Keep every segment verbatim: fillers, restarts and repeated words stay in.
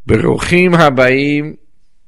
Beruchim Habaim,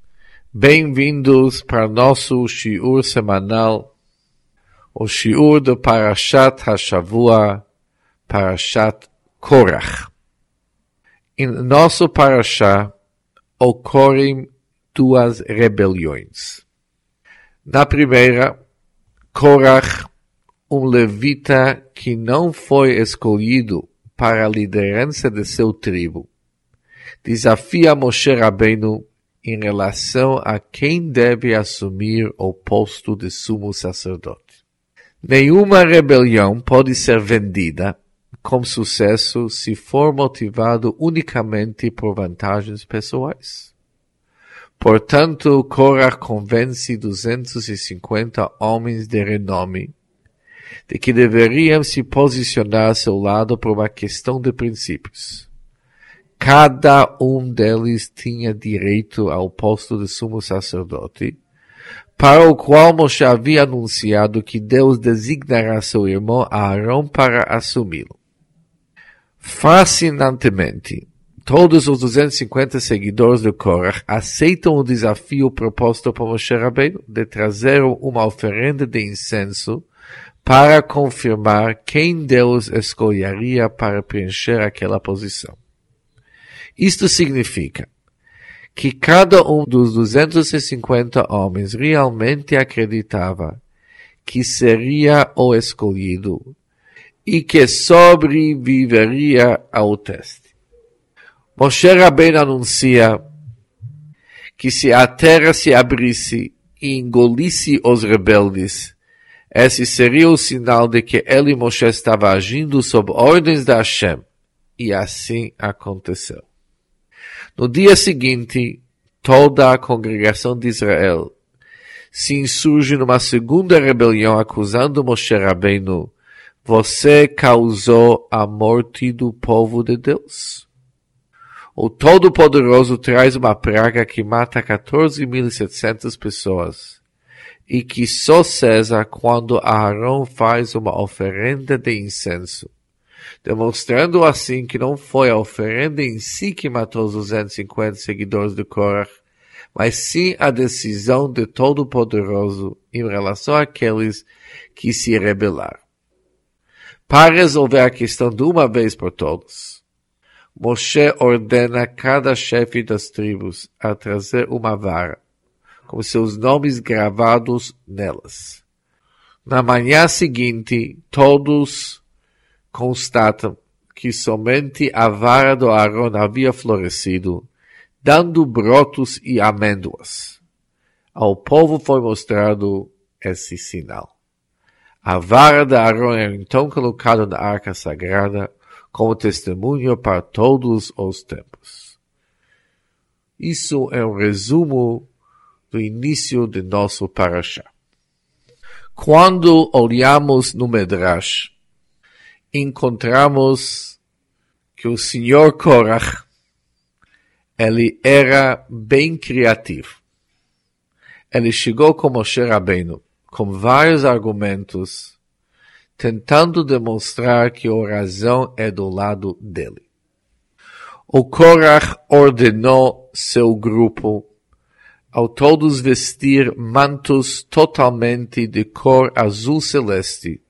bem-vindos para nosso shiur semanal, o shiur do Parashat HaShavua, Parashat Korach. Em nosso Parashá ocorrem duas rebeliões. Na primeira, Korach, um levita que não foi escolhido para a liderança de seu tribo, desafia Moshe Rabbeinu em relação a quem deve assumir o posto de sumo sacerdote. Nenhuma rebelião pode ser vendida com sucesso se for motivado unicamente por vantagens pessoais. Portanto, Korach convence duzentos e cinquenta homens de renome de que deveriam se posicionar a seu lado por uma questão de princípios. Cada um deles tinha direito ao posto de sumo sacerdote, para o qual Moshe havia anunciado que Deus designará seu irmão Aarão para assumi-lo. Fascinantemente, todos os duzentos e cinquenta seguidores de Korach aceitam o desafio proposto por Moshe Rabbeinu de trazer uma oferenda de incenso para confirmar quem Deus escolheria para preencher aquela posição. Isto significa que cada um dos duzentos e cinquenta homens realmente acreditava que seria o escolhido e que sobreviveria ao teste. Moshe Rabbeinu anuncia que se a terra se abrisse e engolisse os rebeldes, esse seria o sinal de que ele, Moshe, estava agindo sob ordens da Hashem, e assim aconteceu. No dia seguinte, toda a congregação de Israel se insurge numa segunda rebelião acusando Moshe Rabbeinu: você causou a morte do povo de Deus. O Todo-Poderoso traz uma praga que mata quatorze mil e setecentas pessoas e que só cessa quando Aarão faz uma oferenda de incenso, demonstrando assim que não foi a oferenda em si que matou os duzentos e cinquenta seguidores de Korach, mas sim a decisão de Todo-Poderoso em relação àqueles que se rebelaram. Para resolver a questão de uma vez por todas, Moshe ordena a cada chefe das tribos a trazer uma vara, com seus nomes gravados nelas. Na manhã seguinte, todos constatam que somente a vara do Aarão havia florescido, dando brotos e amêndoas. Ao povo foi mostrado esse sinal. A vara de Aarão é então colocada na arca sagrada como testemunho para todos os tempos. Isso é um resumo do início de nosso Parashá. Quando olhamos no Medrash, encontramos que o senhor Korach, ele era bem criativo. Ele chegou com Moshe Rabbeinu com vários argumentos, tentando demonstrar que a razão é do lado dele. O Korach ordenou seu grupo ao todos vestir mantos totalmente de cor azul celeste,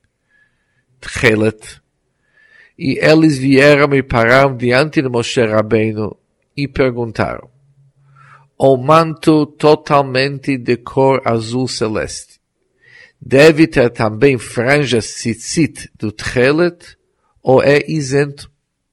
Tchelet, e eles vieram e pararam diante de Moshe Rabbeinu e perguntaram: o manto totalmente de cor azul celeste deve ter também franjas tzitzit do Tchelet ou é isento?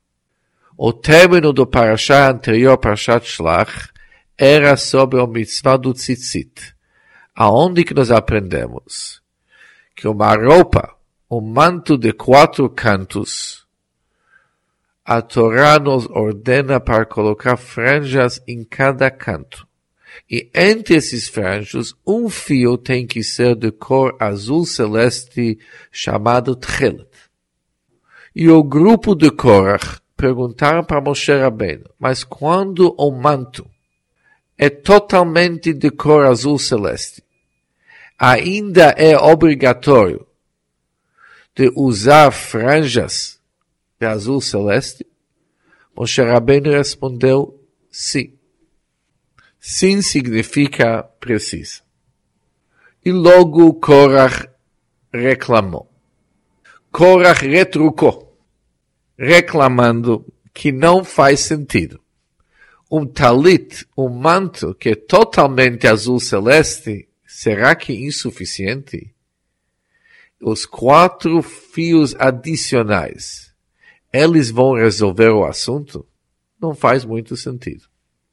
O término do Parashá anterior, Parashat Shlach, era sobre o mitzvah do tzitzit, aonde que nós aprendemos que uma roupa, um manto de quatro cantos, a Torá nos ordena para colocar franjas em cada canto. E entre esses franjos, um fio tem que ser de cor azul celeste, chamado Tchelet. E o grupo de Korach perguntaram para Moshe Rabbeinu: mas quando o manto é totalmente de cor azul celeste, ainda é obrigatório de usar franjas de azul celeste? Moshe Rabbeinu respondeu: sim. Sim significa precisa. E logo Korach reclamou. Korach retrucou, reclamando que não faz sentido. Um talit, um manto que é totalmente azul celeste, será que é insuficiente? Os quatro fios adicionais, eles vão resolver o assunto? Não faz muito sentido.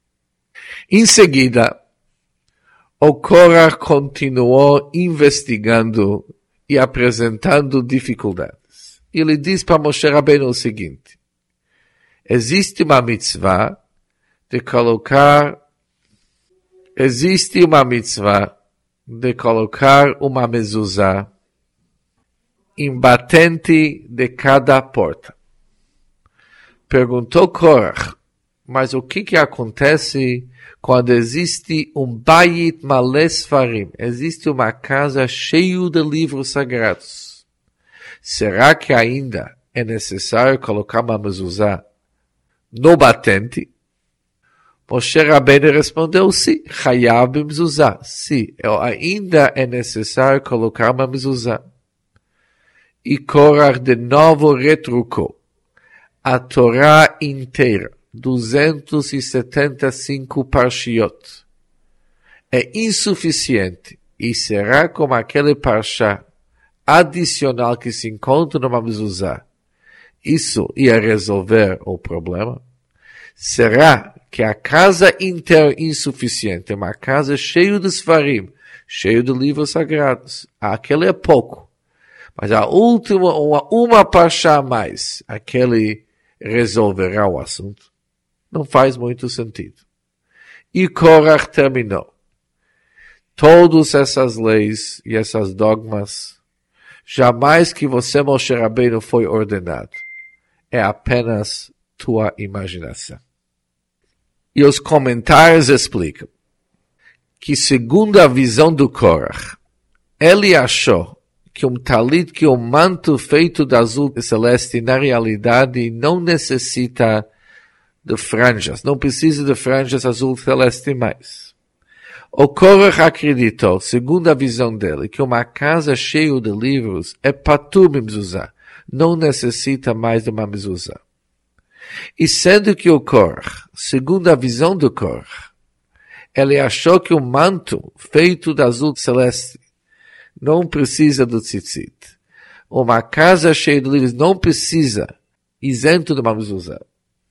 Em seguida, o Korach continuou investigando e apresentando dificuldades. Ele diz para Moshe Rabbeinu o seguinte: existe uma mitzvah de colocar, existe uma mitzvah de colocar uma mezuzá em batente de cada porta. Perguntou Korach, mas o que que acontece quando existe um bayit malé sfarim? Existe uma casa cheia de livros sagrados. Será que ainda é necessário colocar uma mezuzá no batente? Moshe Rabbeinu respondeu, sim, chayav mezuzá. Sim, ainda é necessário colocar uma mezuzá. E Korach de novo retrucou. A Torá inteira, duzentos e setenta e cinco parshiot, é insuficiente e será como aquele parshá adicional que se encontra numa mezuzá. Isso ia resolver o problema? Será que a casa inteira é insuficiente, uma casa cheia de svarim, cheia de livros sagrados, aquele é pouco, mas a última, uma, uma parshá a mais, aquele resolverá o assunto? Não faz muito sentido. E Korach terminou. Todas essas leis e essas dogmas, jamais que você, Moshe Rabbeinu, foi ordenado. É apenas tua imaginação. E os comentários explicam que, segundo a visão do Korach, ele achou que um talit, que um manto feito de azul celeste, na realidade não necessita de franjas, não precisa de franjas azul celeste mais. O Korach acreditou, segundo a visão dele, que uma casa cheia de livros é patur mezuzá, não necessita mais de uma mezuzá. E sendo que o Korach, segundo a visão do Korach, ele achou que um manto feito de azul celeste não precisa do tzitzit. Uma casa cheia de livros não precisa, isento de uma mezuzá.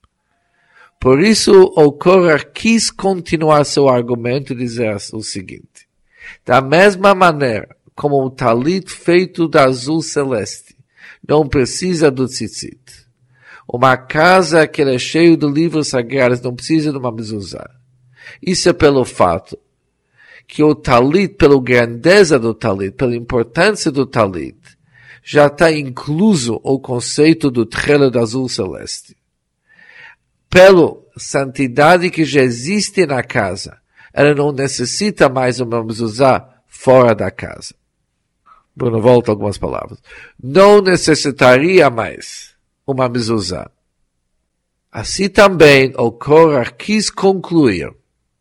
Por isso, o Korach quis continuar seu argumento e dizer o seguinte: da mesma maneira como um talit feito de azul celeste não precisa do tzitzit, uma casa que é cheia de livros sagrados não precisa de uma mezuzá. Isso é pelo fato que o talit, pela grandeza do talit, pela importância do talit, já está incluso o conceito do tchelet azul celeste. Pela santidade que já existe na casa, ela não necessita mais uma mezuzá fora da casa. Bruno, volta algumas palavras. Não necessitaria mais uma mezuzá. Assim também o Korach quis concluir: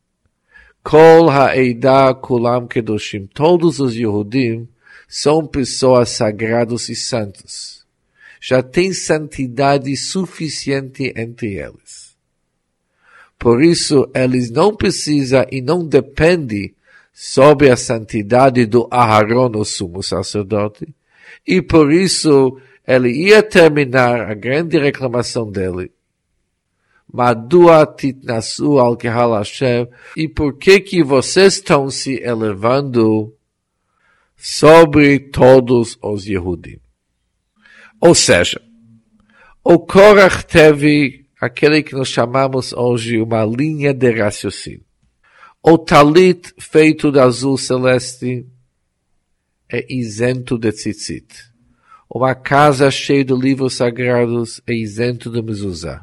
Kol ha'eida kulam kedoshim, todos os Yehudim são pessoas sagradas e santos. Já tem santidade suficiente entre eles. Por isso, eles não precisam e não dependem sobre a santidade do Aharon, o sumo sacerdote, e por isso ele ia terminar a grande reclamação dele. Madua titnasu al kehal Hashem, e por que que vocês estão se elevando sobre todos os Yehudim? Ou seja, o Korach teve aquele que nós chamamos hoje uma linha de raciocínio. O talit feito de azul celeste é isento de tzitzit. Uma casa cheia de livros sagrados é isento de mezuzá.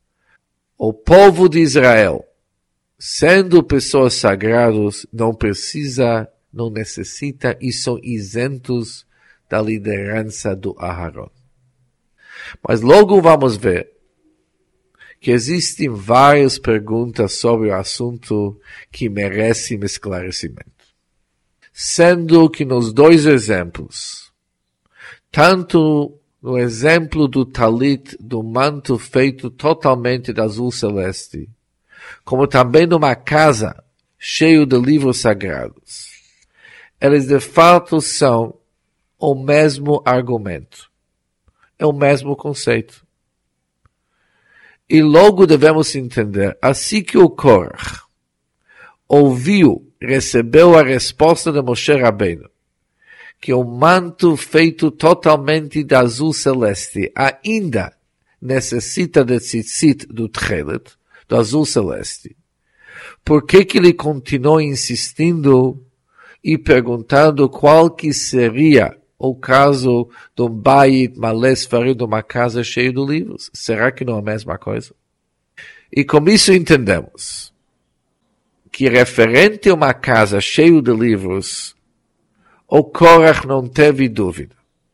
O povo de Israel, sendo pessoas sagradas, não precisa, não necessita e são isentos da liderança do Aharon. Mas logo vamos ver que existem várias perguntas sobre o assunto que merecem esclarecimento. Sendo que nos dois exemplos, tanto no exemplo do talit, do manto feito totalmente de azul celeste, como também numa casa cheia de livros sagrados, eles de fato são o mesmo argumento, é o mesmo conceito. E logo devemos entender, assim que o Korach ouviu, recebeu a resposta de Moshe Rabbeinu, que o manto feito totalmente de azul celeste ainda necessita de tzitzit do tchelet, do azul celeste. Por que que ele continuou insistindo e perguntando qual que seria o caso de um bait malé sfarim, de uma casa cheia de livros? Será que não é a mesma coisa? E com isso entendemos que referente a uma casa cheia de livros, o Korach não teve dúvida.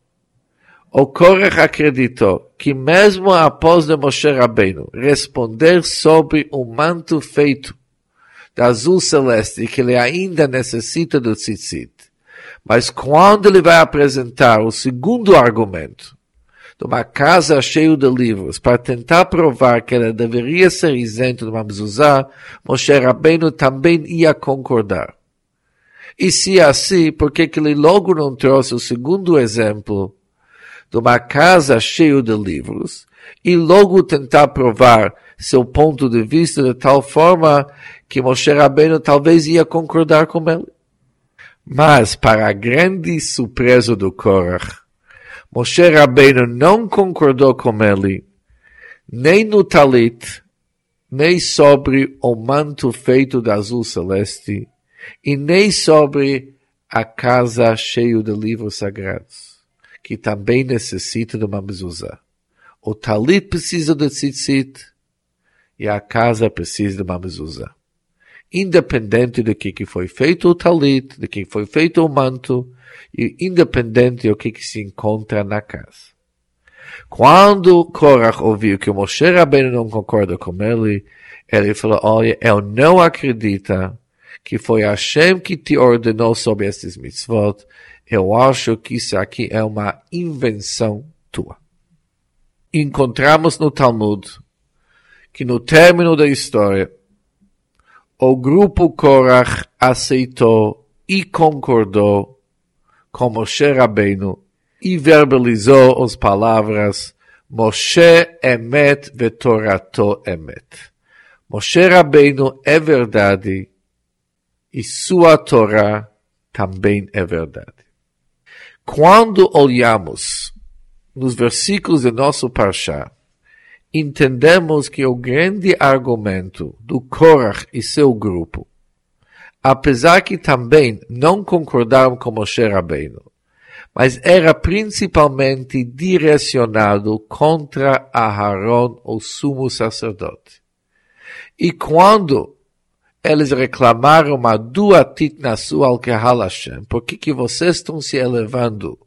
O Korach acreditou que mesmo após de Moshe Rabbeinu responder sobre o manto feito de azul celeste, que ele ainda necessita do tzitzit, mas quando ele vai apresentar o segundo argumento, de uma casa cheia de livros, para tentar provar que ela deveria ser isenta de uma mezuzá, Moshe Rabbeinu também ia concordar. E se assim, por que que ele logo não trouxe o segundo exemplo de uma casa cheia de livros e logo tentar provar seu ponto de vista de tal forma que Moshe Rabbeinu talvez ia concordar com ele? Mas, para a grande surpresa do Korach, Moshe Rabbeinu não concordou com ele, nem no talit, nem sobre o manto feito de azul celeste, e nem sobre a casa cheia de livros sagrados, que também necessita de uma mezuzá. O talit precisa de tzitzit, e a casa precisa de uma mezuzá. Independente do que, que foi feito o talit, do que foi feito o manto, e independente do que, que se encontra na casa. Quando Korach ouviu que o Moshe Rabbeinu não concorda com ele, ele falou, olha, eu não acredito que foi Hashem que te ordenou sobre esses mitzvot. Eu acho que isso aqui é uma invenção tua. Encontramos no Talmud que no término da história, o grupo Korach aceitou e concordou com Moshe Rabbeinu e verbalizou as palavras Moshe emet vetorato emet. Moshe Rabbeinu é verdade e sua Torá também é verdade. Quando olhamos nos versículos do nosso Parshá, entendemos que o grande argumento do Korach e seu grupo, apesar que também não concordaram com Moshe Rabbeinu, mas era principalmente direcionado contra Aharon, o sumo sacerdote. E quando eles reclamaram Madu atit nasu al kahal Hashem, por que que vocês estão se elevando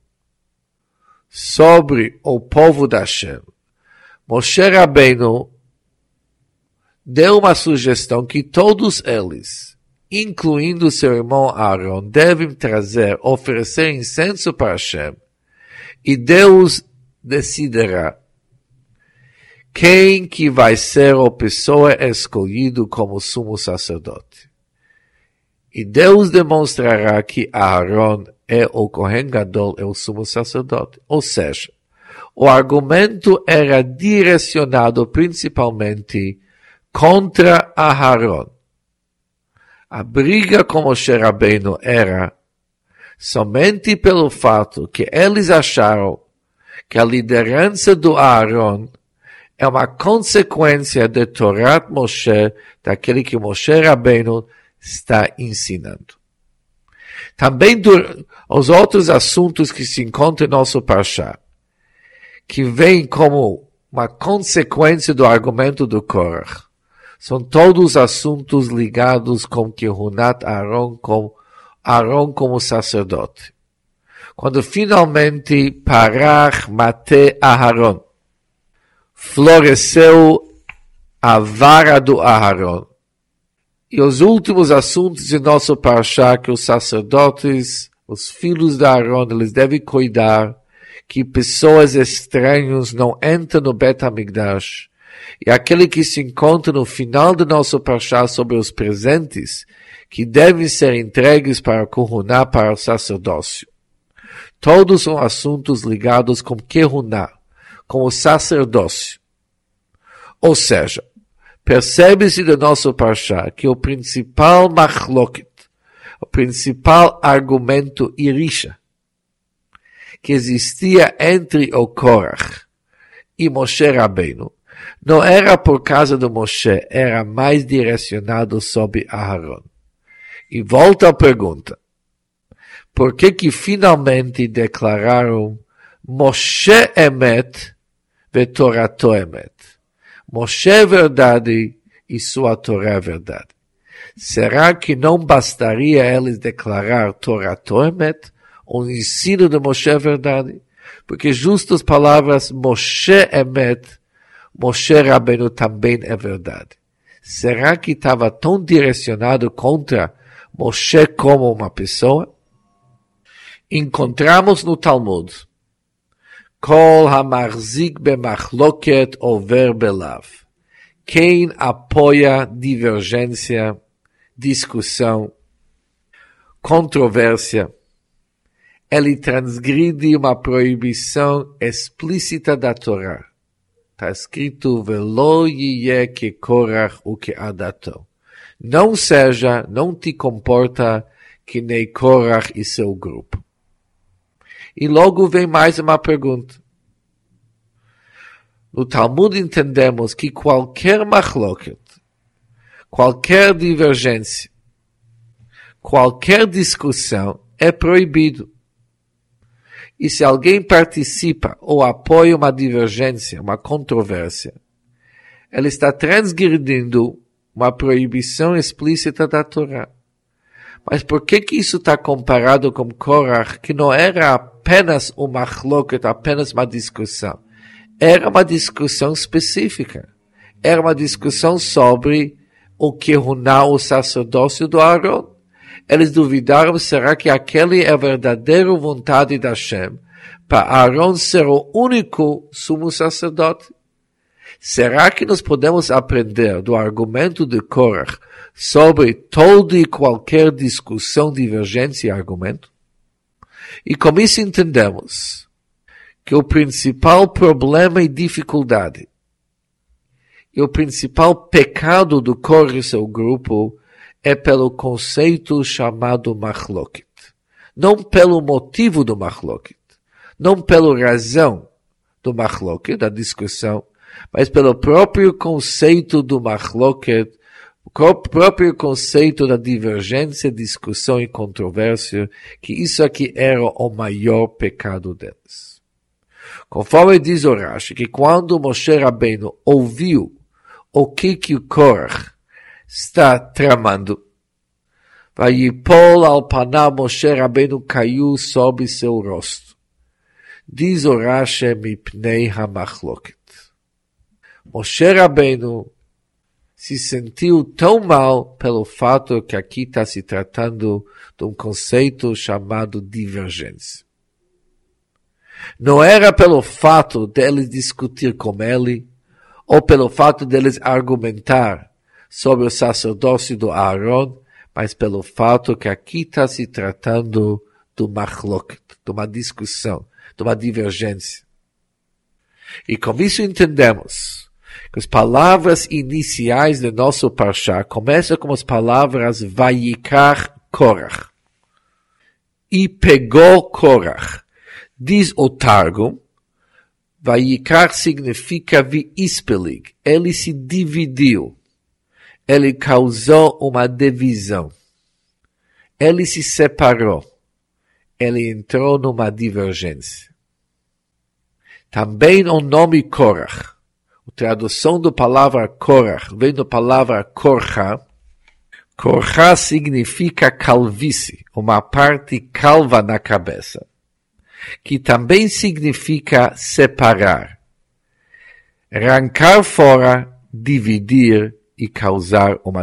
sobre o povo da Hashem? Moshe Rabbeinu deu uma sugestão que todos eles, incluindo seu irmão Aaron, devem trazer, oferecer incenso para Hashem, e Deus decidirá quem que vai ser a pessoa escolhida como sumo sacerdote. E Deus demonstrará que Aaron é o Kohen Gadol, é o sumo sacerdote. Ou seja, o argumento era direcionado principalmente contra Aharon. A briga com Moshe Rabbeinu era somente pelo fato que eles acharam que a liderança do Aharon é uma consequência de Torat Moshe, daquele que Moshe Rabbeinu está ensinando. Também os outros assuntos que se encontram em nosso Parshá, que vêm como uma consequência do argumento do Korach, são todos assuntos ligados com Kehunat Aaron, com Aaron como sacerdote. Quando finalmente Parach Mate Aharon floresceu a vara do Aharon. E os últimos assuntos de nosso parashá, que os sacerdotes, os filhos de Aharon, eles devem cuidar que pessoas estranhas não entrem no Bet HaMikdash. E aquele que se encontra no final do nosso parashá sobre os presentes, que devem ser entregues para Kehuná, para o sacerdócio. Todos são assuntos ligados com Kehuná, com o sacerdócio. Ou seja, percebe-se do nosso parashá que o principal machloket, o principal argumento irisha, que existia entre o Korach e Moshe Rabbeinu, não era por causa do Moshe, era mais direcionado sobre Aharon. E volta a pergunta, por que que finalmente declararam Moshe Emet ve Torato Emet? Moshe é verdade e sua Torá é verdade. Será que não bastaria eles declarar Torato Emet, o ensino de Moshe é verdade? Porque justas palavras Moshe Emet, Moshe Rabbeinu também é verdade. Será que estava tão direcionado contra Moshe como uma pessoa? Encontramos no Talmud, Kol hamachzik bemachloket over belav. Quem apoia divergência, discussão, controvérsia, ele transgride uma proibição explícita da Torá. Está escrito, Velo yiyeh ke Korach u ke adato. Não seja, não te comporta que nem Korach e seu grupo. E logo vem mais uma pergunta. No Talmud entendemos que qualquer machloket, qualquer divergência, qualquer discussão é proibido. E se alguém participa ou apoia uma divergência, uma controvérsia, ele está transgredindo uma proibição explícita da Torá. Mas por que que isso está comparado com Korach, que não era apenas uma machloket, apenas uma discussão? Era uma discussão específica. Era uma discussão sobre o Kehuná, o sacerdócio do Aharon. Eles duvidaram, será que aquele é a verdadeira vontade da Hashem, para Aharon ser o único sumo sacerdote? Será que nós podemos aprender do argumento de Korach sobre toda e qualquer discussão, divergência e argumento? E com isso entendemos que o principal problema e dificuldade, e o principal pecado do Korach e seu grupo é pelo conceito chamado machloket. Não pelo motivo do machloket, não pela razão do machloket, da discussão, mas pelo próprio conceito do machloket, o próprio conceito da divergência, discussão e controvérsia, que isso aqui era o maior pecado deles. Conforme diz o Rashi, que quando Moshe Rabbeinu ouviu o que que o Korach está tramando, Vayipol al panav, Moshe Rabbeinu caiu sobre seu rosto. Diz o Rashi, mipnei hamachloket. Moshe Rabbeinu se sentiu tão mal pelo fato que aqui está se tratando de um conceito chamado divergência. Não era pelo fato deles discutir com ele, ou pelo fato deles argumentar sobre o sacerdócio do Aharon, mas pelo fato que aqui está se tratando do machloket, de uma discussão, de uma divergência. E com isso entendemos que as palavras iniciais do nosso parashá começam com as palavras Vayikach Korach. E pegou Korach. Diz o Targum, Vayikach significa viispelig. Ele se dividiu. Ele causou uma divisão. Ele se separou. Ele entrou numa divergência. Também o nome Korach. A tradução da palavra Korach vem da palavra Korcha. Korcha significa calvície, uma parte calva na cabeça, que também significa separar, arrancar fora dividir e causar uma